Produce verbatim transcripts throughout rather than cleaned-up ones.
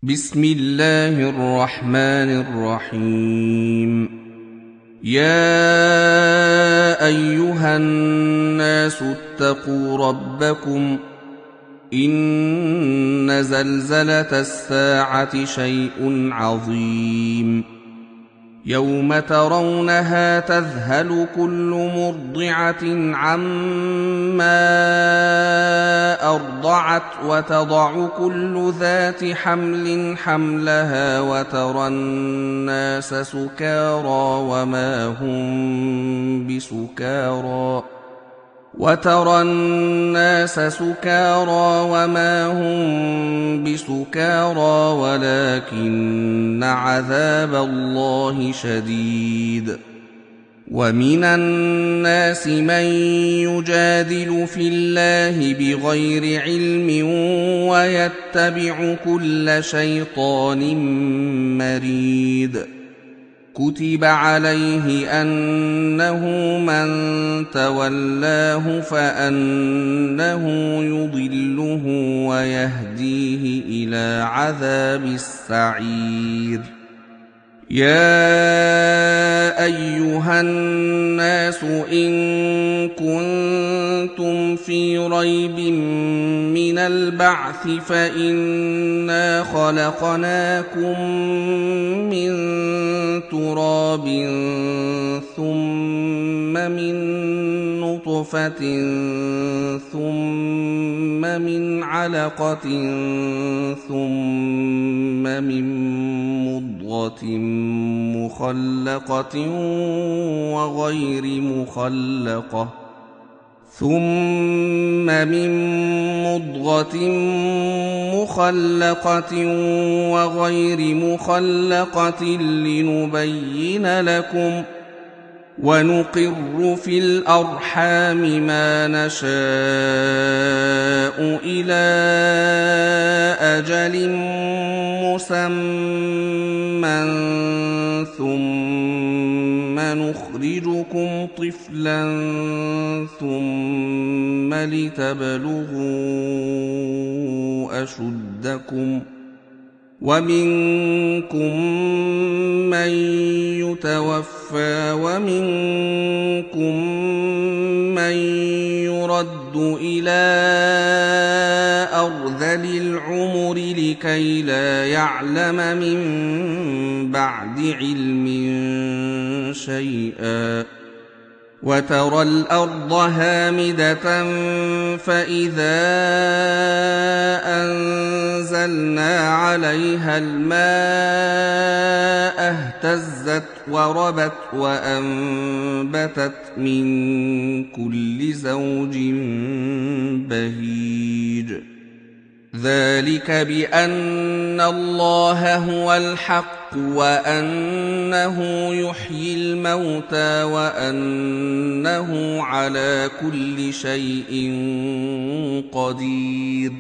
بسم الله الرحمن الرحيم. يا أيها الناس اتقوا ربكم إن زلزلة الساعة شيء عظيم يوم ترونها تذهل كل مرضعة عما أرضعت وتضع كل ذات حمل حملها وترى الناس سكارى وما هم بسكارى وترى الناس سكارى وما هم بسكارى ولكن عذاب الله شديد. ومن الناس من يجادل في الله بغير علم ويتبع كل شيطان مريد. كتب عليه أنه من تولاه فأنه يضله ويهديه إلى عذاب السعير. يا أيها الناس إن كنتم في ريب من البعث فإنا خلقناكم من تراب ثم من نطفة ثم من علقة ثم من مضغة مخلقة وغير مخلقة ثم من مضغة مخلقة وغير مخلقة لنبين لكم ونقر في الأرحام ما نشاء إلى أجل مسمى ثم نخرجكم طفلا ثم لتبلغوا أشدكم ومنكم من يتوفى ومنكم من يرد إلى أرذل العمر لكي لا يعلم من بعد علم شيئا. وترى الأرض هامدة فإذا أنزلنا عليها الماء اهتزت وربت وأنبتت من كل زوج بهيج. ذلك بأن الله هو الحق وأنه يحيي الموتى وأنه على كل شيء قدير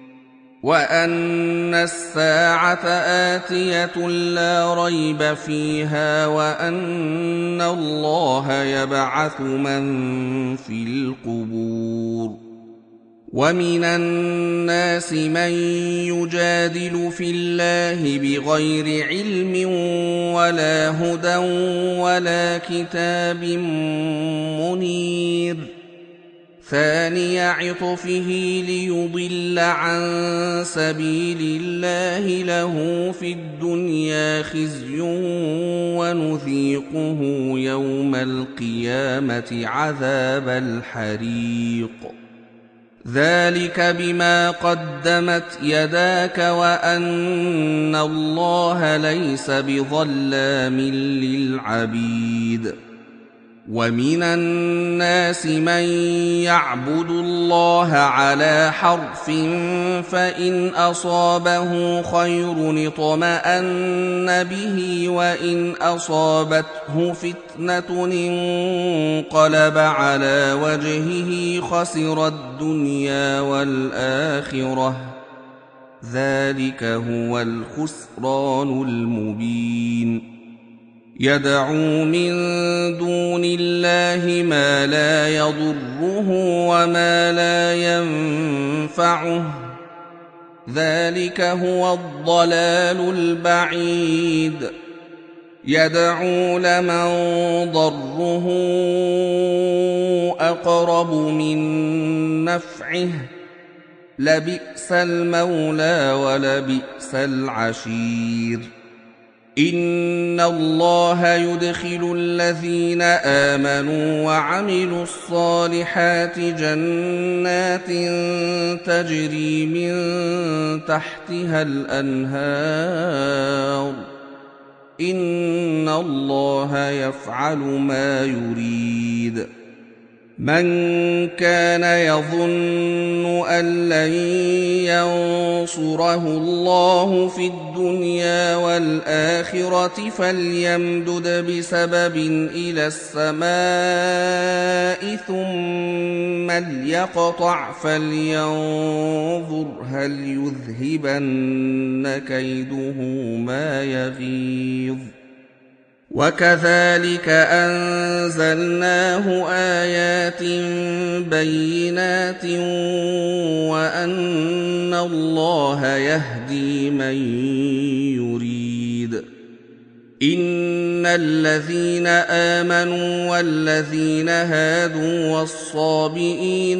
وأن الساعة آتية لا ريب فيها وأن الله يبعث من في القبور. ومن الناس من يجادل في الله بغير علم ولا هدى ولا كتاب منير. ثاني عطفه ليضل عن سبيل الله له في الدنيا خزي ونذيقه يوم القيامة عذاب الحريق. ذلك بما قدمت يداك وأن الله ليس بظلام للعبيد. ومن الناس من يعبد الله على حرف فإن أصابه خير اطمأن به وإن أصابته فتنة انقلب على وجهه خسر الدنيا والآخرة. ذلك هو الخسران المبين. يدعو من دون الله ما لا يضره وما لا ينفعه ذلك هو الضلال البعيد يدعو لمن ضره أقرب من نفعه لبئس المولى ولبئس العشير إن الله يدخل الذين آمنوا وعملوا الصالحات جنات تجري من تحتها الأنهار إن الله يفعل ما يريد من كان يظن أن لن ينصره الله في الدنيا والآخرة فليمدد بسبب إلى السماء ثم ليقطع فلينظر هل يذهبن كيده ما يغيظ وكذلك أنزلناه آيات بينات وأن الله يهدي من يريد إن الذين آمنوا والذين هادوا والصابئين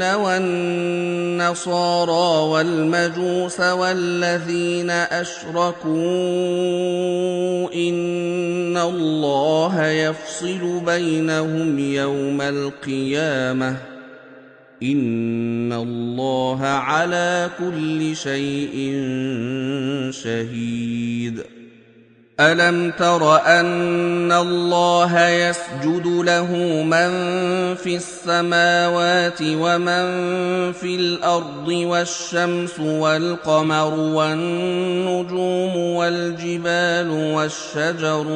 والنصارى والمجوس والذين أشركوا إن الله يفصل بينهم يوم القيامة إن الله على كل شيء شهيد ألم تر أن الله يسجد له من في السماوات ومن في الأرض والشمس والقمر والنجوم والجبال والشجر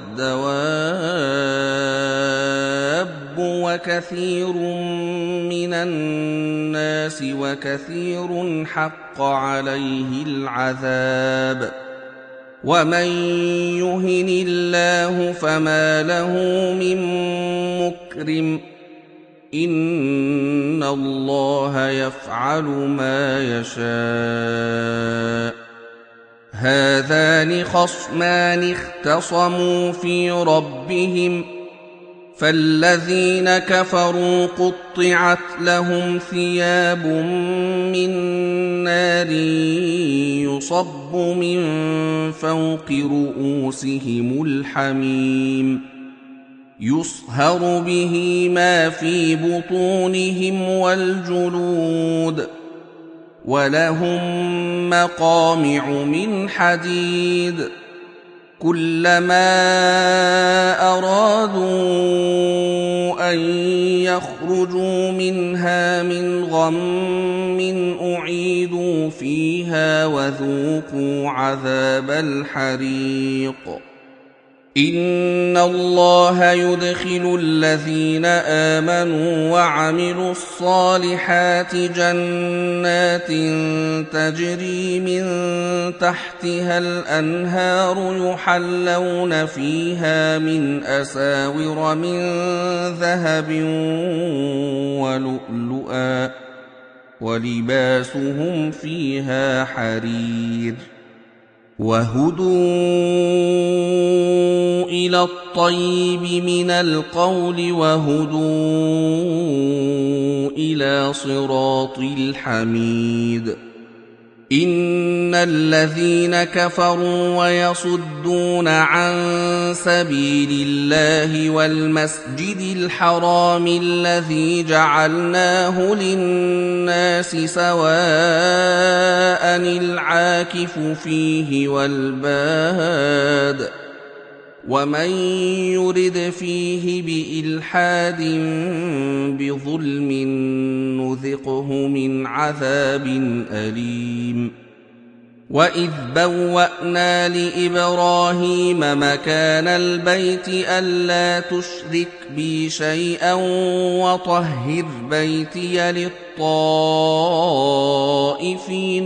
والدواب وكثير من الناس وكثير حق عليه العذاب ومن يهن الله فما له من مكرم إن الله يفعل ما يشاء هذان خصمان اختصموا في ربهم فالذين كفروا قطعت لهم ثياب من نار يصب من فوق رؤوسهم الحميم يصهر به ما في بطونهم والجلود ولهم مقامع من حديد كلما أرادوا أن يخرجوا منها من غم أعيدوا فيها وذوقوا عذاب الحريق إن الله يدخل الذين آمنوا وعملوا الصالحات جنات تجري من تحتها الأنهار يحلون فيها من أساور من ذهب ولؤلؤا ولباسهم فيها حرير وهدوا إلى الطيب من القول وهدوا إلى صراط الحميد إن الذين كفروا ويصدون عن سبيل الله والمسجد الحرام الذي جعلناه للناس سواء العاكف فيه والباد ومن يرد فيه بإلحاد بظلم نذقه من عذاب أليم وإذ بوأنا لإبراهيم مكان البيت ألا تشرك بي شيئا وطهر بيتي للطائفين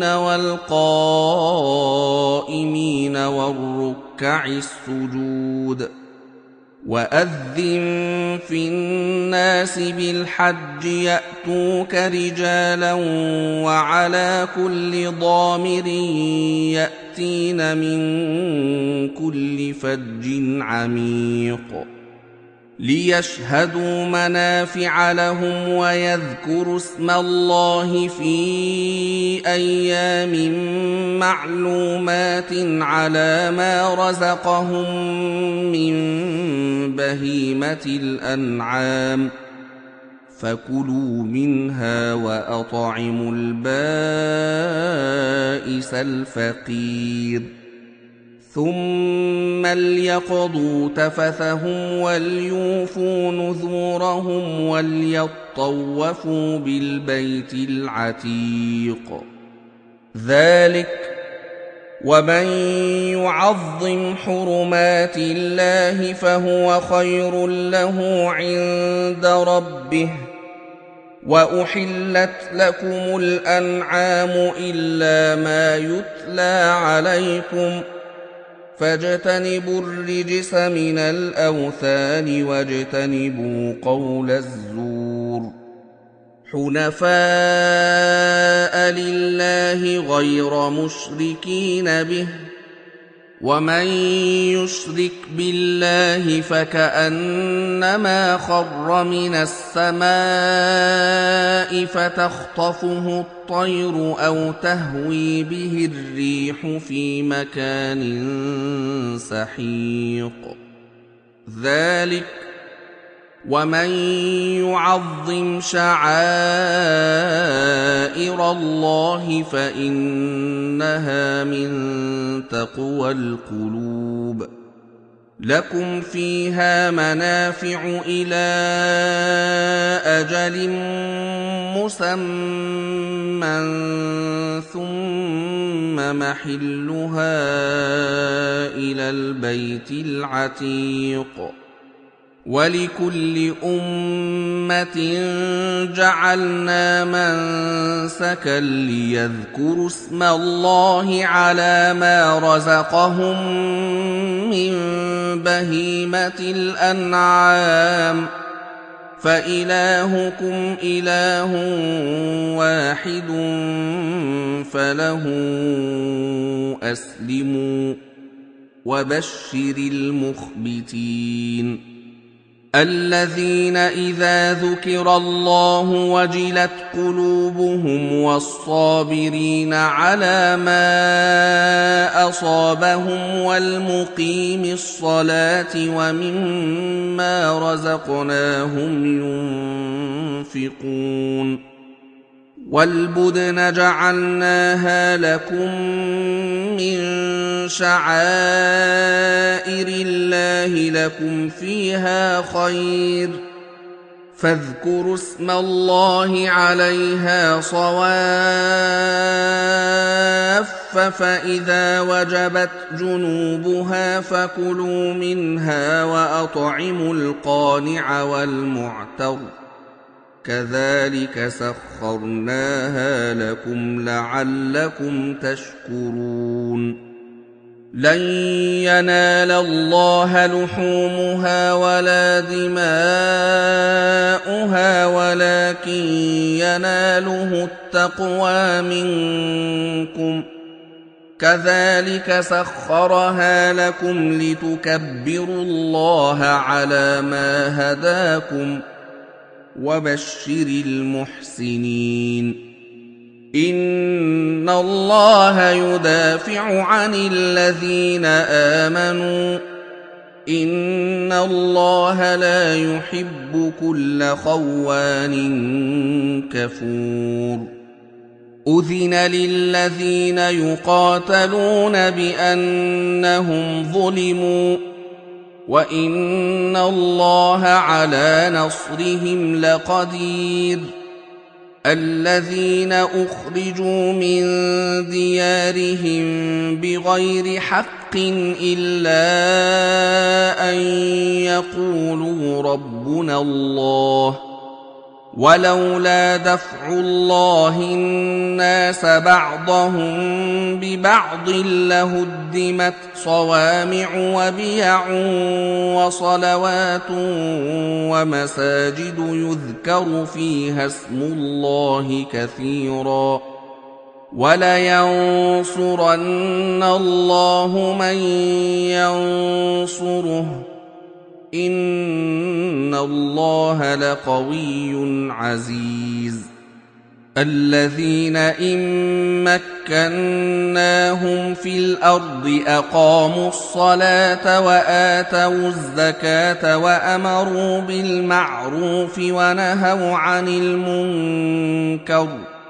والقائمين والركع السجود وأذن في الناس بالحج يأتوك رجالا وعلى كل ضامر يأتين من كل فج عميق ليشهدوا منافع لهم ويذكروا اسم الله في أيام معلومات على ما رزقهم من بهيمة الأنعام فكلوا منها وأطعموا البائس الفقير ثم ليقضوا تفثهم وليوفوا نذورهم وليطوفوا بالبيت العتيق ذلك ومن يعظم حرمات الله فهو خير له عند ربه وأحلت لكم الأنعام إلا ما يتلى عليكم فاجتنبوا الرجس من الأوثان واجتنبوا قول الزور حنفاء لله غير مشركين به ومن يشرك بالله فكأنما خر من السماء فتخطفه الطير أو تهوي به الريح في مكان سحيق ذلك ومن يعظم شعائر الله فإنها من تقوى القلوب لكم فيها منافع إلى أجل مسمى ثم محلها إلى البيت العتيق ولكل أمة جعلنا منسكا ليذكروا اسم الله على ما رزقهم من بهيمة الأنعام فإلهكم إله واحد فله أسلموا وبشر المخبتين الذين إذا ذكر الله وجلت قلوبهم والصابرين على ما أصابهم والمقيم الصلاة ومما رزقناهم ينفقون والبدن جعلناها لكم من شعائر الله لكم فيها خير فاذكروا اسم الله عليها صواف فإذا وجبت جنوبها فكلوا منها وأطعموا القانع والمعتر كذلك سخرناها لكم لعلكم تشكرون لن ينال الله لحومها ولا دماؤها ولكن يناله التقوى منكم كذلك سخرها لكم لتكبروا الله على ما هداكم وبشر المحسنين إن الله يدافع عن الذين آمنوا إن الله لا يحب كل خوان كفور أذن للذين يقاتلون بأنهم ظلموا وإن الله على نصرهم لقدير الذين أخرجوا من ديارهم بغير حق إلا أن يقولوا ربنا الله ولولا دفع الله الناس بعضهم ببعض لهدمت صوامع وبيع وصلوات ومساجد يذكر فيها اسم الله كثيرا ولينصرن الله من ينصره إن الله لقوي عزيز الذين إن مكناهم في الأرض أقاموا الصلاة وآتوا الزكاة وأمروا بالمعروف ونهوا عن المنكر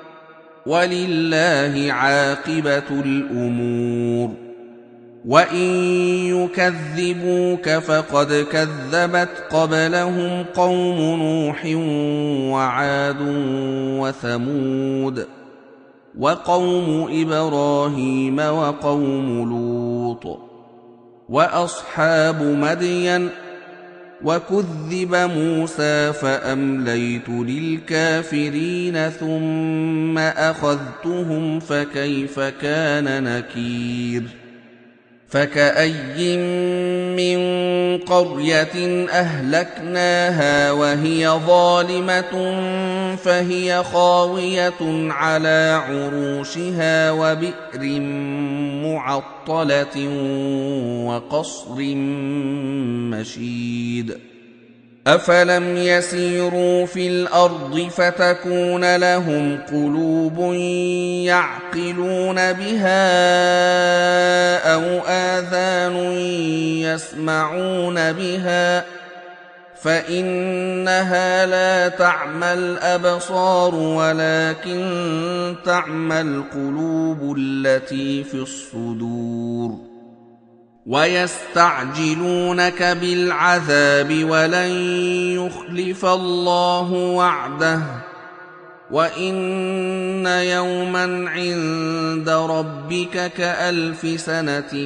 ولله عاقبة الأمور وإن يكذبوك فقد كذبت قبلهم قوم نوح وعاد وثمود وقوم إبراهيم وقوم لوط وأصحاب مدين وكذب موسى فأمليت للكافرين ثم أخذتهم فكيف كان نكير فكأي من قرية أهلكناها وهي ظالمة فهي خاوية على عروشها وبئر معطلة وقصر مشيد أفلم يسيروا في الأرض فتكون لهم قلوب يعقلون بها أو آذان يسمعون بها فإنها لا تعمى الأبصار ولكن تعمى القلوب التي في الصدور ويستعجلونك بالعذاب ولن يخلف الله وعده وإن يوما عند ربك كألف سنة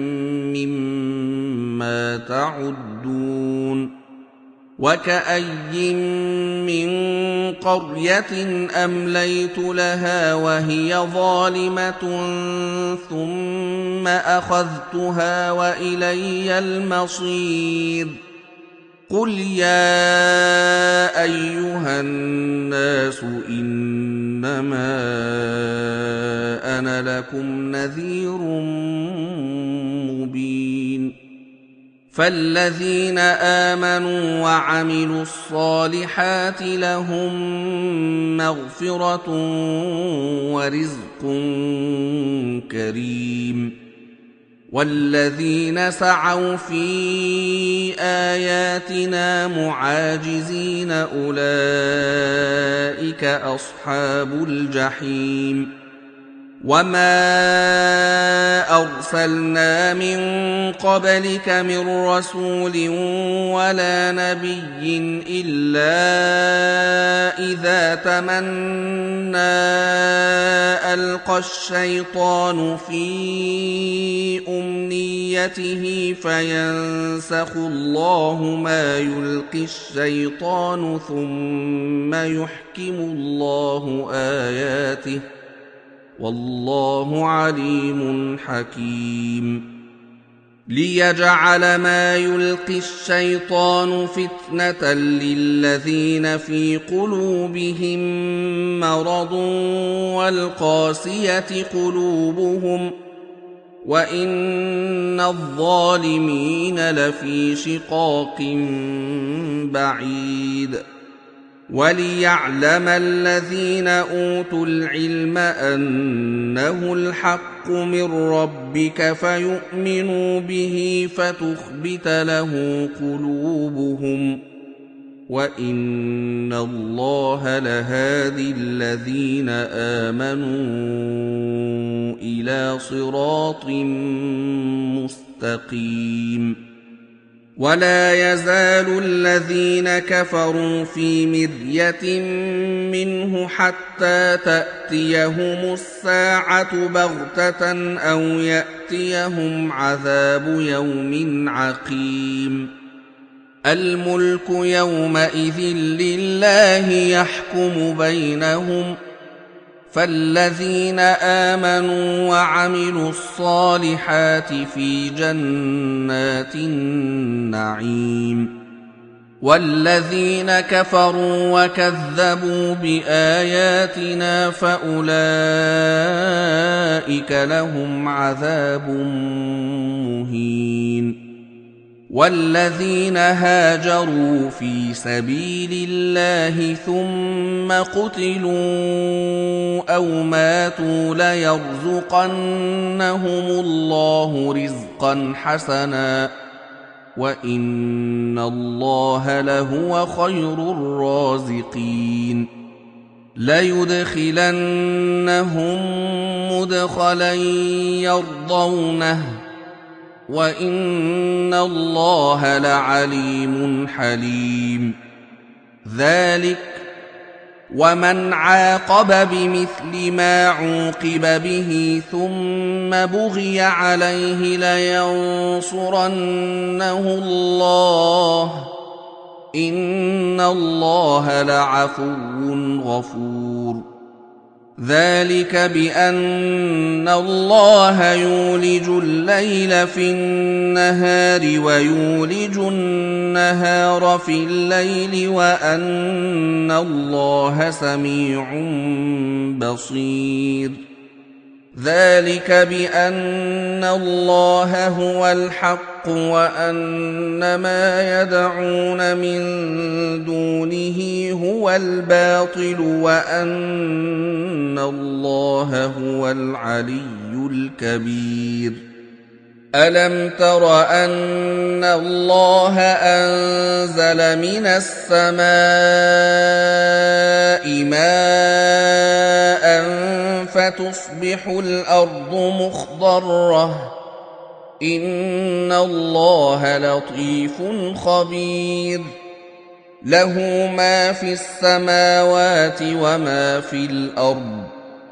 مما تعدون وكأي من قرية أمليت لها وهي ظالمة ثم أخذتها وإلي المصير قل يا أيها الناس إنما أنا لكم نذير مبين فالذين آمنوا وعملوا الصالحات لهم مغفرة ورزق كريم والذين سعوا في آياتنا معاجزين أولئك أصحاب الجحيم وما أرسلنا من قبلك من رسول ولا نبي إلا إذا تمنى ألقى الشيطان في أمنيته فينسخ الله ما يلقي الشيطان ثم يحكم الله آياته والله عليم حكيم ليجعل ما يلقي الشيطان فتنة للذين في قلوبهم مرض والقاسية قلوبهم وإن الظالمين لفي شقاق بعيد وليعلم الذين أوتوا العلم أنه الحق من ربك فيؤمنوا به فتخبت له قلوبهم وإن الله لهادي الذين آمنوا إلى صراط مستقيم ولا يزال الذين كفروا في مرية منه حتى تأتيهم الساعة بغتة أو يأتيهم عذاب يوم عقيم الملك يومئذ لله يحكم بينهم فالذين آمنوا وعملوا الصالحات في جنات النعيم والذين كفروا وكذبوا بآياتنا فأولئك لهم عذاب مهين والذين هاجروا في سبيل الله ثم قتلوا أو ماتوا ليرزقنهم الله رزقا حسنا وإن الله لهو خير الرازقين ليدخلنهم مدخلا يرضونه وإن الله لعليم حليم ذلك ومن عاقب بمثل ما عوقب به ثم بغي عليه لينصرنه الله إن الله لعفو غفور ذلك بأن الله يولج الليل في النهار ويولج النهار في الليل وأن الله سميع بصير ذلك بأن الله هو الحق وأن ما يدعون من دونه هو الباطل وأن الله هو العلي الكبير ألم تر أن الله أنزل من السماء ماء فتصبح الأرض مخضرة إن الله لطيف خبير له ما في السماوات وما في الأرض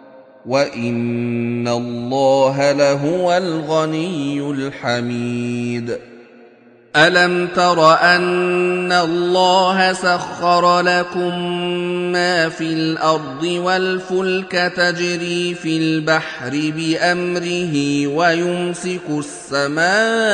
وإن الله لهو الغني الحميد ألم تر أن الله سخر لكم ما في الأرض والفلك تجري في البحر بأمره ويمسك السماء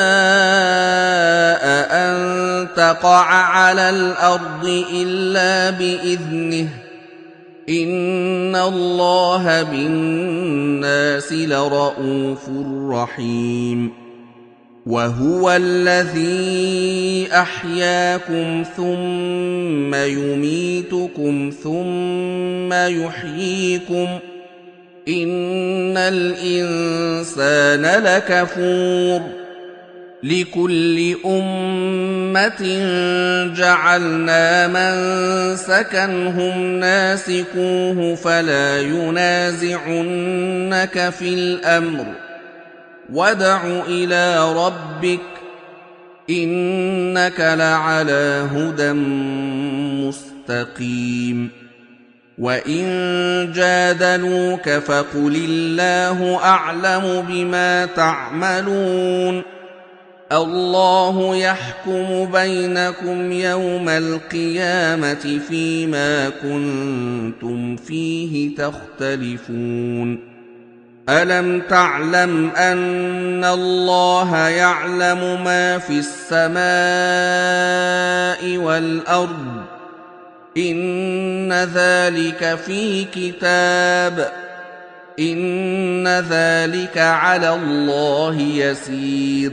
أن تقع على الأرض إلا بإذنه إن الله بالناس لرءوف رحيم وهو الذي أحياكم ثم يميتكم ثم يحييكم إن الإنسان لكفور لكل أمة جعلنا منسكا هم ناسكوه فلا ينازعنك في الأمر وادع إلى ربك إنك لعلى هدى مستقيم وإن جادلوك فقل الله أعلم بما تعملون الله يحكم بينكم يوم القيامة فيما كنتم فيه تختلفون ألم تعلم أن الله يعلم ما في السماء والأرض إن ذلك في كتاب إن ذلك على الله يسير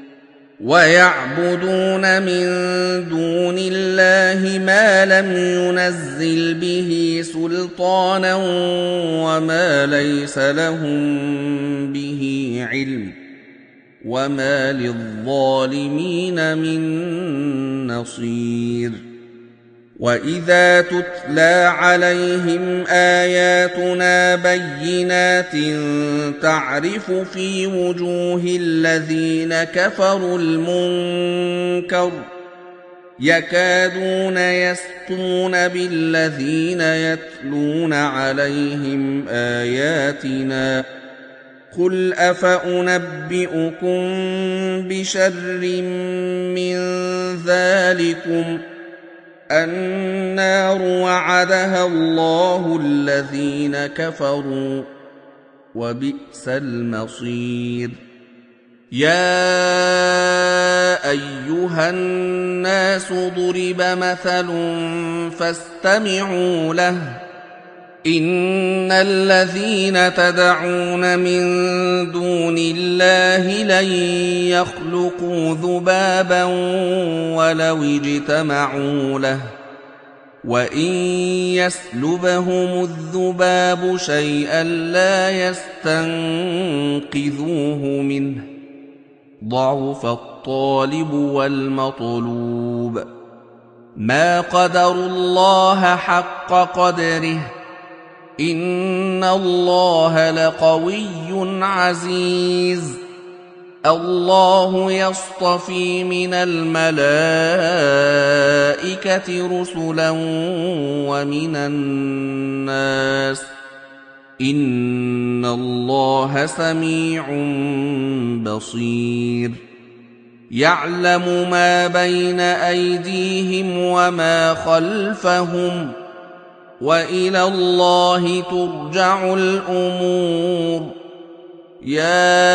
ويعبدون من دون الله ما لم ينزل به سلطانا وما ليس لهم به علم وما للظالمين من نصير وإذا تتلى عليهم آياتنا بينات تعرف في وجوه الذين كفروا المنكر يكادون يسطون بالذين يتلون عليهم آياتنا قل أفأنبئكم بشر من ذلكم النار وعدها الله الذين كفروا وبئس المصير يا أيها الناس ضرب مثل فاستمعوا له إن الذين تدعون من دون الله لن يخلقوا ذبابا ولو اجتمعوا له وإن يسلبهم الذباب شيئا لا يستنقذوه منه ضعف الطالب والمطلوب ما قدروا الله حق قدره إن الله لقوي عزيز الله يصطفي من الملائكة رسلا ومن الناس إن الله سميع بصير يعلم ما بين أيديهم وما خلفهم وإلى الله ترجع الأمور يا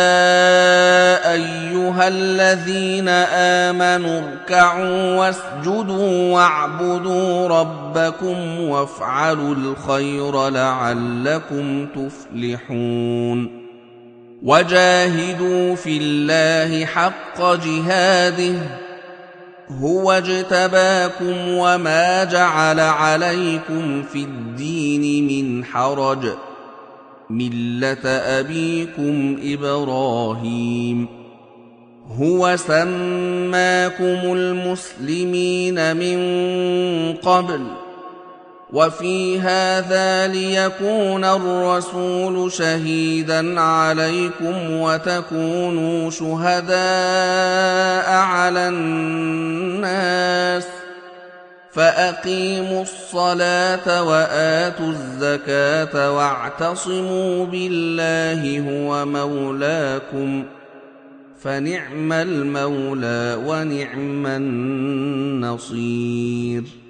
أيها الذين آمنوا اركعوا واسجدوا واعبدوا ربكم وافعلوا الخير لعلكم تفلحون وجاهدوا في الله حق جهاده هو اجتباكم وما جعل عليكم في الدين من حرج ملة أبيكم إبراهيم هو سماكم المسلمين من قبل وفي هذا ليكون الرسول شهيدا عليكم وتكونوا شهداء على الناس فأقيموا الصلاة وآتوا الزكاة واعتصموا بالله هو مولاكم فنعم المولى ونعم النصير